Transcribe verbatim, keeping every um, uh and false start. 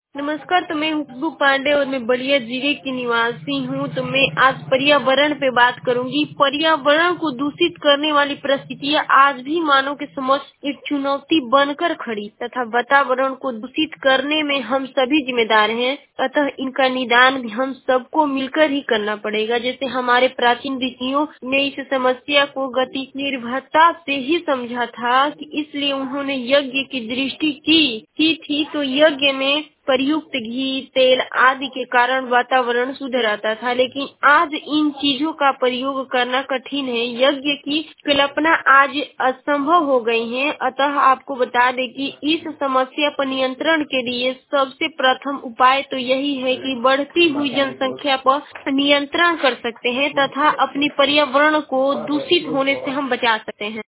नमस्कार। तो मैं खुशबू पांडे और मैं बलिया जिले की निवासी हूँ। तो मैं आज पर्यावरण पे बात करूंगी। पर्यावरण को दूषित करने वाली परिस्थितियाँ आज भी मानव के समक्ष एक चुनौती बनकर खड़ी तथा वातावरण को दूषित करने में हम सभी जिम्मेदार हैं। अतः इनका निदान भी हम सबको मिलकर ही करना पड़ेगा। जैसे हमारे प्राचीन ऋषियों ने इस समस्या को गति निर्भरता से ही समझा था कि इसलिए उन्होंने यज्ञ की दृष्टि की की थी। तो यज्ञ में प्रयुक्त घी, तेल आदि के कारण वातावरण शुद्ध रहता था, लेकिन आज इन चीजों का प्रयोग करना कठिन है। यज्ञ की कल्पना आज असंभव हो गई है। अतः आपको बता दें कि इस समस्या पर नियंत्रण के लिए सबसे प्रथम उपाय तो यही है कि बढ़ती हुई जनसंख्या पर नियंत्रण कर सकते हैं तथा अपनी पर्यावरण को दूषित होने से हम बचा सकते हैं।